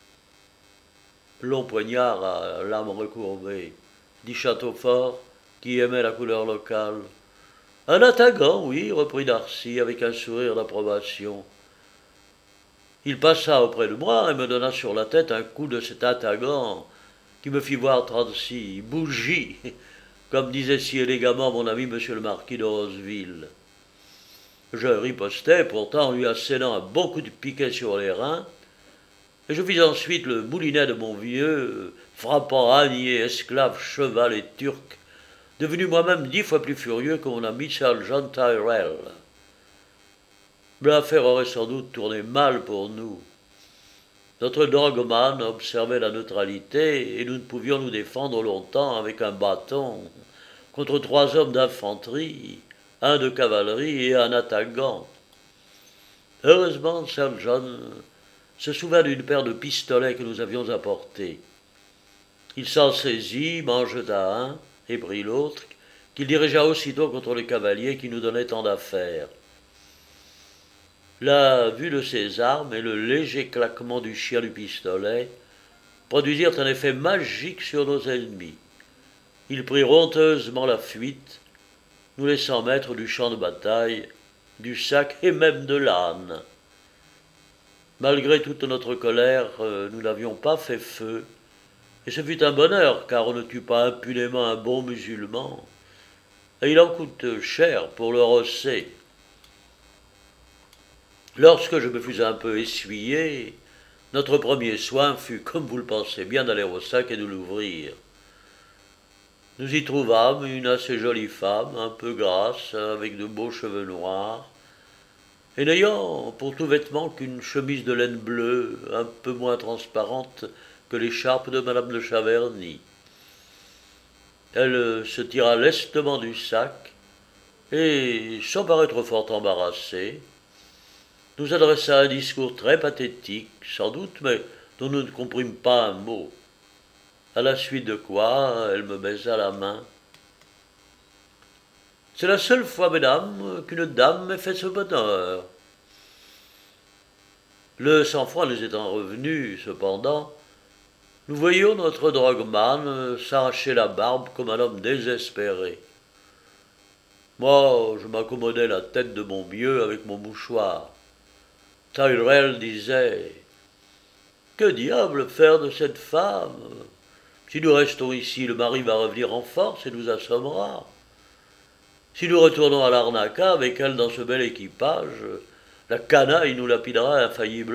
long poignard à lame recourbée, dit Châteaufort, qui aimait la couleur locale. Un atagan, oui, reprit Darcy avec un sourire d'approbation. Il passa auprès de moi et me donna sur la tête un coup de cet atagan qui me fit voir trente-six bougies, comme disait si élégamment mon ami monsieur le marquis de Roseville. Je ripostai pourtant en lui assénant un bon coup de piquet sur les reins, et je vis ensuite le moulinet de mon vieux, frappant ânier, esclave, cheval et turc, devenu moi-même dix fois plus furieux que mon ami Sir John Tyrrell. L'affaire aurait sans doute tourné mal pour nous. Notre dragoman observait la neutralité, et nous ne pouvions nous défendre longtemps avec un bâton contre trois hommes d'infanterie, un de cavalerie et un attaquant. Heureusement, Sir John se souvint d'une paire de pistolets que nous avions apportés. Il s'en saisit, m'en jeta un, et prit l'autre, qu'il dirigea aussitôt contre le cavalier qui nous donnait tant d'affaires. La vue de ses armes et le léger claquement du chien du pistolet produisirent un effet magique sur nos ennemis. Ils prirent honteusement la fuite, nous laissant maîtres du champ de bataille, du sac et même de l'âne. Malgré toute notre colère, nous n'avions pas fait feu, et ce fut un bonheur, car on ne tue pas impunément un bon musulman, et il en coûte cher pour le rosser. Lorsque je me fus un peu essuyé, notre premier soin fut, comme vous le pensez bien, d'aller au sac et de l'ouvrir. Nous y trouvâmes une assez jolie femme, un peu grasse, avec de beaux cheveux noirs, et n'ayant pour tout vêtement qu'une chemise de laine bleue, un peu moins transparente que l'écharpe de madame de Chaverny. Elle se tira lestement du sac, et, sans paraître fort embarrassée, nous adressa un discours très pathétique, sans doute, mais dont nous ne comprîmes pas un mot. À la suite de quoi, elle me baisa la main. « C'est la seule fois, mesdames, qu'une dame m'ait fait ce bonheur. » Le sang-froid nous étant revenu, cependant, nous voyions notre dragoman s'arracher la barbe comme un homme désespéré. Moi, je m'accommodais la tête de mon mieux avec mon mouchoir. Tyrrell disait « Que diable faire de cette femme ? Si nous restons ici, le mari va revenir en force et nous assommera. Si nous retournons à l'Arnaca avec elle dans ce bel équipage, la canaille nous lapidera infailliblement. »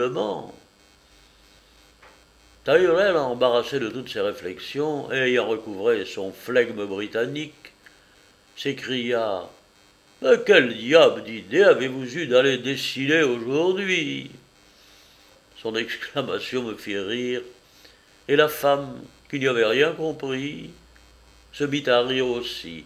Tyrrell, embarrassé de toutes ces réflexions et ayant recouvré son flegme britannique, s'écria « Mais quel diable d'idée avez-vous eu d'aller dessiner aujourd'hui ?» Son exclamation me fit rire, et la femme, qui n'y avait rien compris, se mit à rire aussi.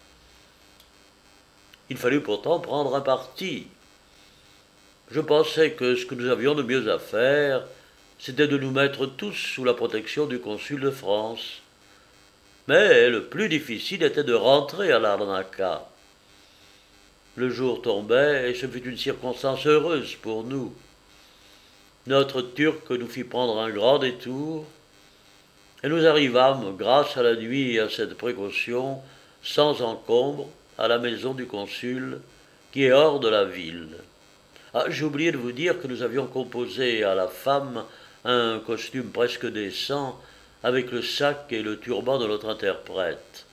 Il fallut pourtant prendre un parti. Je pensais que ce que nous avions de mieux à faire, c'était de nous mettre tous sous la protection du consul de France. Mais le plus difficile était de rentrer à Larnaca. Le jour tombait et ce fut une circonstance heureuse pour nous. Notre Turc nous fit prendre un grand détour et nous arrivâmes, grâce à la nuit et à cette précaution, sans encombre, à la maison du consul, qui est hors de la ville. Ah, j'ai oublié de vous dire que nous avions composé à la femme un costume presque décent, avec le sac et le turban de notre interprète.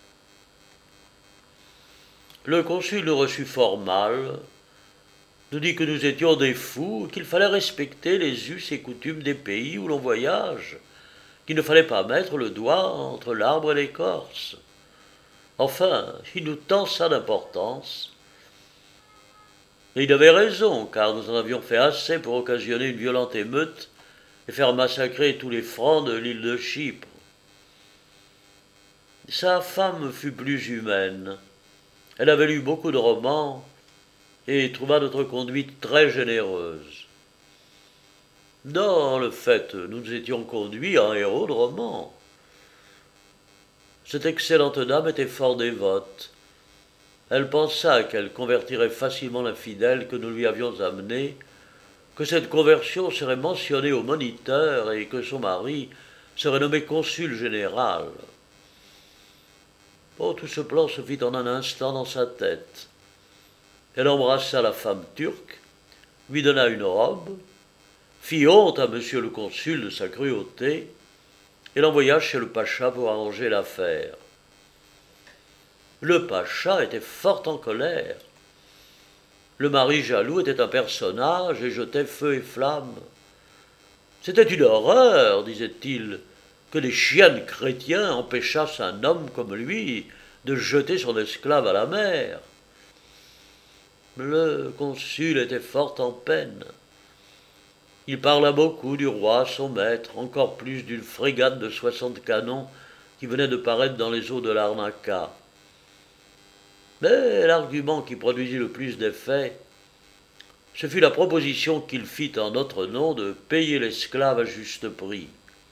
Le consul nous reçut fort mal, nous dit que nous étions des fous, qu'il fallait respecter les us et coutumes des pays où l'on voyage, qu'il ne fallait pas mettre le doigt entre l'arbre et l'écorce. Enfin, il nous tensa d'importance. Et il avait raison, car nous en avions fait assez pour occasionner une violente émeute et faire massacrer tous les francs de l'île de Chypre. Sa femme fut plus humaine. Elle avait lu beaucoup de romans et trouva notre conduite très généreuse. Dans le fait, nous nous étions conduits en héros de roman. Cette excellente dame était fort dévote. Elle pensa qu'elle convertirait facilement l'infidèle que nous lui avions amené, que cette conversion serait mentionnée au moniteur et que son mari serait nommé consul général. Oh, tout ce plan se fit en un instant dans sa tête. Elle embrassa la femme turque, lui donna une robe, fit honte à monsieur le consul de sa cruauté et l'envoya chez le pacha pour arranger l'affaire. Le pacha était fort en colère. Le mari jaloux était un personnage et jetait feu et flamme. C'était une horreur, disait-il, que des chiens chrétiens empêchassent un homme comme lui de jeter son esclave à la mer. Le consul était fort en peine. Il parla beaucoup du roi, son maître, encore plus d'une frégate de soixante canons qui venait de paraître dans les eaux de Larnaca. Mais l'argument qui produisit le plus d'effet, ce fut la proposition qu'il fit en notre nom de payer l'esclave à juste prix.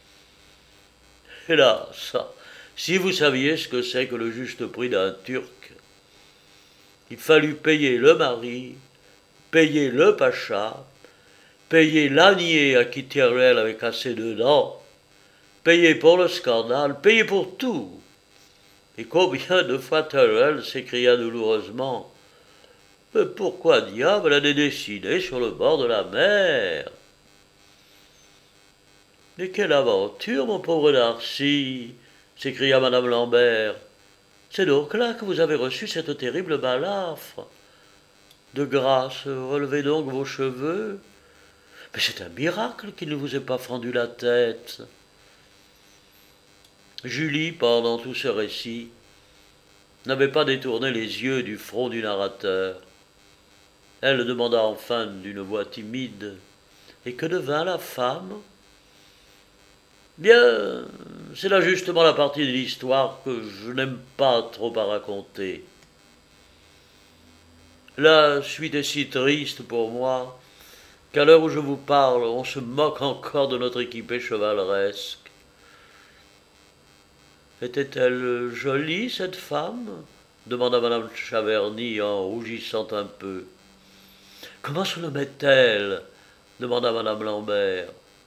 Hélas, si vous saviez ce que c'est que le juste prix d'un Turc, il fallut payer le mari, payer le pacha, payer l'ânier à qui Tyrrell avait cassé deux dents, payer pour le scandale, payer pour tout. Et combien de fois Tyrrell s'écria douloureusement « Mais pourquoi diable allait dessiner sur le bord de la mer ?» « Mais quelle aventure, mon pauvre Darcy !» s'écria madame Lambert. « C'est donc là que vous avez reçu cette terrible balafre. De grâce, relevez donc vos cheveux. Mais c'est un miracle qu'il ne vous ait pas fendu la tête. » Julie, pendant tout ce récit, n'avait pas détourné les yeux du front du narrateur. Elle demanda enfin d'une voix timide « Et que devint la femme ?» Bien, c'est là justement la partie de l'histoire que je n'aime pas trop à raconter. La suite est si triste pour moi qu'à l'heure où je vous parle, on se moque encore de notre équipée chevaleresque. Était-elle jolie, cette femme ? Demanda madame Chaverny en rougissant un peu. Comment se nommait-elle ? Demanda madame Lambert.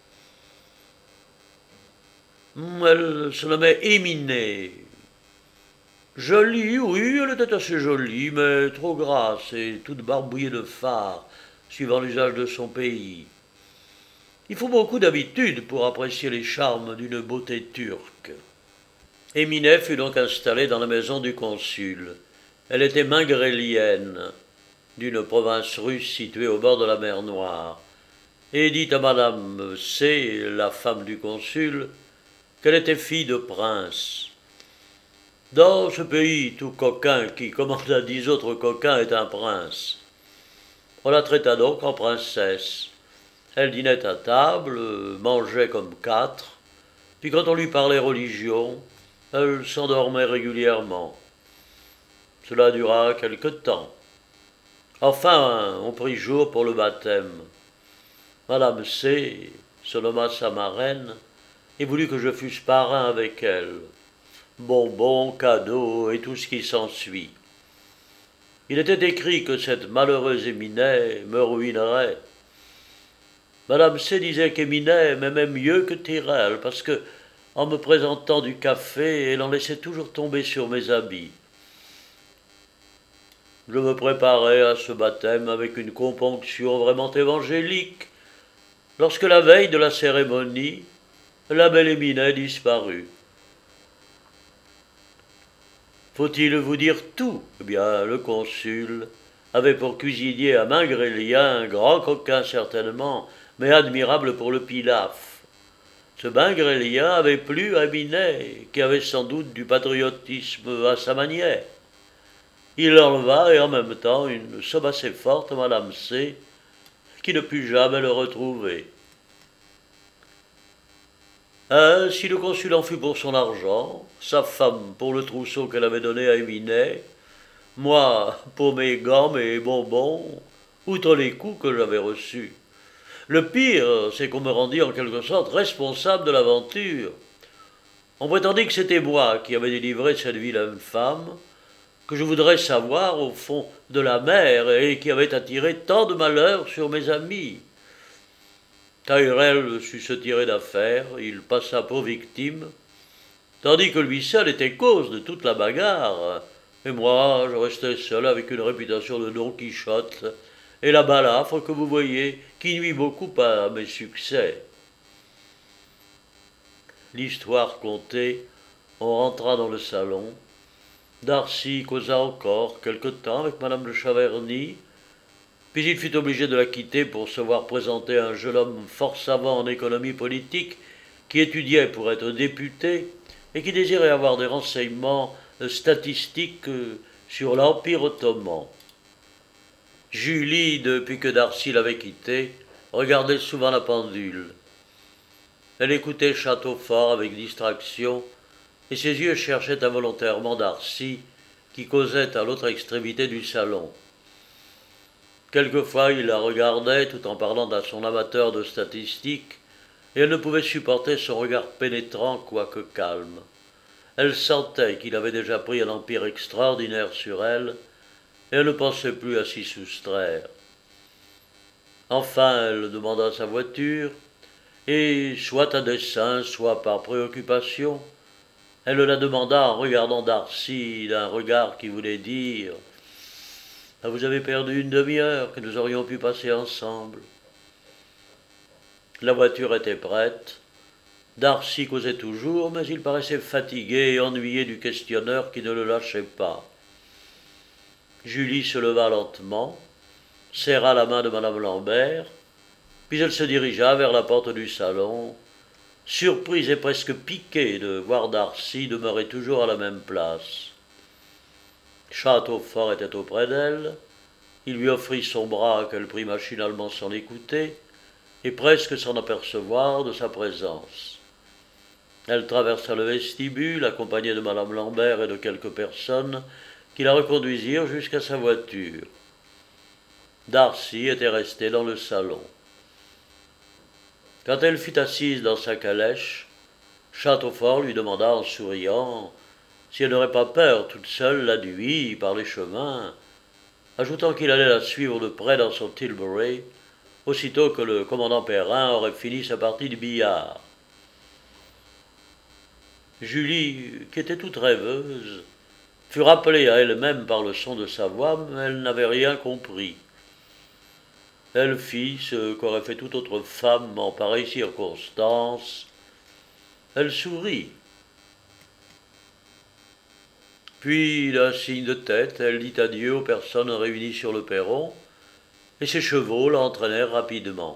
Elle se nommait Éminée. Jolie, oui, elle était assez jolie, mais trop grasse et toute barbouillée de fard, suivant l'usage de son pays. Il faut beaucoup d'habitude pour apprécier les charmes d'une beauté turque. Éminée fut donc installée dans la maison du consul. Elle était mingrélienne, d'une province russe située au bord de la mer Noire, et dit à madame C., la femme du consul, qu'elle était fille de prince. Dans ce pays, tout coquin qui commande à dix autres coquins est un prince. On la traita donc en princesse. Elle dînait à table, mangeait comme quatre, puis quand on lui parlait religion, Elle s'endormait régulièrement. Cela dura quelque temps. Enfin, on prit jour pour le baptême. Madame C. se nomma sa marraine et voulut que je fusse parrain avec elle. Bonbons, cadeaux et tout ce qui s'ensuit. Il était écrit que cette malheureuse Éminet me ruinerait. Madame C. disait qu'Éminet m'aimait mieux que Tyrrell, parce que, en me présentant du café, elle en laissait toujours tomber sur mes habits. Je me préparais à ce baptême avec une componction vraiment évangélique, lorsque la veille de la cérémonie, la belle Éminet disparut. Faut-il vous dire tout? Eh bien, le consul avait pour cuisinier à Mingrélien un grand coquin certainement, mais admirable pour le pilaf. Ce Mingrélien avait plu à Minet, qui avait sans doute du patriotisme à sa manière. Il enleva et en même temps une somme assez forte à Madame C, qui ne put jamais le retrouver. Hein, si le consul en fut pour son argent, sa femme pour le trousseau qu'elle avait donné à Éminet, moi pour mes gants, mes bonbons, outre les coups que j'avais reçus. Le pire, c'est qu'on me rendit en quelque sorte responsable de l'aventure. On prétendit que c'était moi qui avais délivré cette vilaine femme, que je voudrais savoir au fond de la mer et qui avait attiré tant de malheurs sur mes amis. Tyrrell sut se tirer d'affaire, il passa pour victime, tandis que lui seul était cause de toute la bagarre. Et moi, je restais seul avec une réputation de Don Quichotte et la balafre que vous voyez, qui nuit beaucoup à mes succès. L'histoire contée, on rentra dans le salon. Darcy causa encore quelque temps avec madame de Chaverny, puis il fut obligé de la quitter pour se voir présenter un jeune homme fort savant en économie politique qui étudiait pour être député et qui désirait avoir des renseignements statistiques sur l'Empire ottoman. Julie, depuis que Darcy l'avait quitté, regardait souvent la pendule. Elle écoutait Châteaufort avec distraction, et ses yeux cherchaient involontairement Darcy, qui causait à l'autre extrémité du salon. Quelquefois, il la regardait tout en parlant à son amateur de statistiques, et elle ne pouvait supporter son regard pénétrant, quoique calme. Elle sentait qu'il avait déjà pris un empire extraordinaire sur elle, et elle ne pensait plus à s'y soustraire. Enfin, elle demanda sa voiture, et, soit à dessein, soit par préoccupation, elle la demanda en regardant Darcy d'un regard qui voulait dire « Vous avez perdu une demi-heure que nous aurions pu passer ensemble. » La voiture était prête. Darcy causait toujours, mais il paraissait fatigué et ennuyé du questionneur qui ne le lâchait pas. Julie se leva lentement, serra la main de madame Lambert, puis elle se dirigea vers la porte du salon, surprise et presque piquée de voir Darcy demeurer toujours à la même place. Châteaufort était auprès d'elle, il lui offrit son bras qu'elle prit machinalement sans l'écouter, et presque sans apercevoir de sa présence. Elle traversa le vestibule, accompagnée de madame Lambert et de quelques personnes qui la reconduisirent jusqu'à sa voiture. Darcy était restée dans le salon. Quand elle fut assise dans sa calèche, Châteaufort lui demanda en souriant si elle n'aurait pas peur toute seule la nuit par les chemins, ajoutant qu'il allait la suivre de près dans son Tilbury, aussitôt que le commandant Perrin aurait fini sa partie de billard. Julie, qui était toute rêveuse, fut rappelée à elle-même par le son de sa voix, mais elle n'avait rien compris. Elle fit ce qu'aurait fait toute autre femme en pareille circonstance. Elle sourit. Puis, d'un signe de tête, elle dit adieu aux personnes réunies sur le perron, et ses chevaux l'entraînèrent rapidement.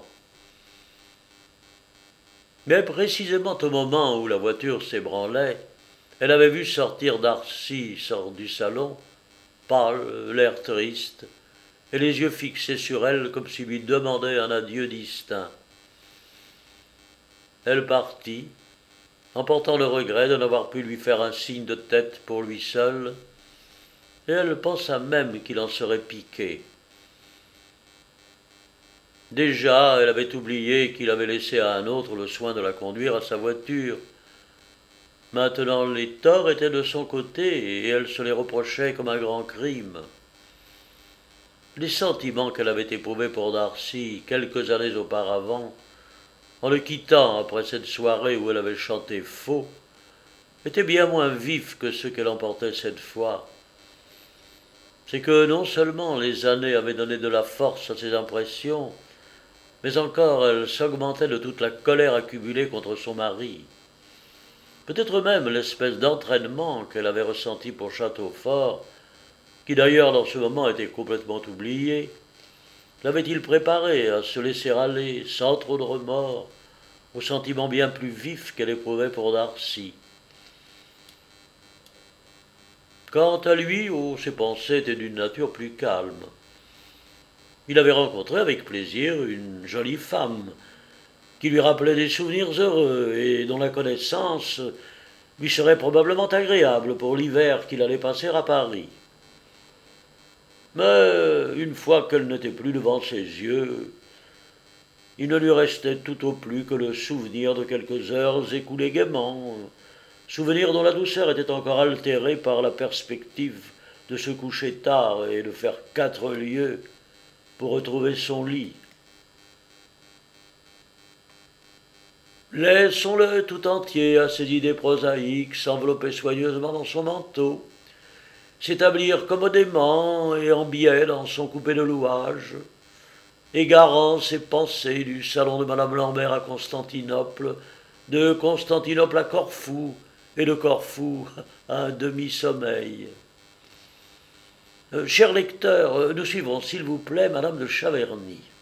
Mais précisément au moment où la voiture s'ébranlait, elle avait vu sortir Darcy sort du salon, pâle, l'air triste, et les yeux fixés sur elle comme s'il lui demandait un adieu distinct. Elle partit, en portant le regret de n'avoir pu lui faire un signe de tête pour lui seul, et elle pensa même qu'il en serait piqué. Déjà, elle avait oublié qu'il avait laissé à un autre le soin de la conduire à sa voiture. Maintenant, les torts étaient de son côté, et elle se les reprochait comme un grand crime. Les sentiments qu'elle avait éprouvés pour Darcy quelques années auparavant, en le quittant après cette soirée où elle avait chanté faux, étaient bien moins vifs que ceux qu'elle emportait cette fois. C'est que non seulement les années avaient donné de la force à ses impressions, mais encore elle s'augmentait de toute la colère accumulée contre son mari. Peut-être même l'espèce d'entraînement qu'elle avait ressenti pour Châteaufort, qui d'ailleurs dans ce moment était complètement oublié, l'avait-il préparé à se laisser aller, sans trop de remords, aux sentiments bien plus vifs qu'elle éprouvait pour Darcy. Quant à lui, oh, ses pensées étaient d'une nature plus calme. Il avait rencontré avec plaisir une jolie femme, qui lui rappelait des souvenirs heureux et dont la connaissance lui serait probablement agréable pour l'hiver qu'il allait passer à Paris. Mais une fois qu'elle n'était plus devant ses yeux, il ne lui restait tout au plus que le souvenir de quelques heures écoulées gaiement, souvenir dont la douceur était encore altérée par la perspective de se coucher tard et de faire quatre lieues pour retrouver son lit. Laissons-le tout entier à ses idées prosaïques s'envelopper soigneusement dans son manteau, s'établir commodément et en biais dans son coupé de louage, égarant ses pensées du salon de Madame Lambert à Constantinople, de Constantinople à Corfou, et de Corfou à un demi-sommeil. Euh, cher lecteur, nous suivrons s'il vous plaît Madame de Chaverny.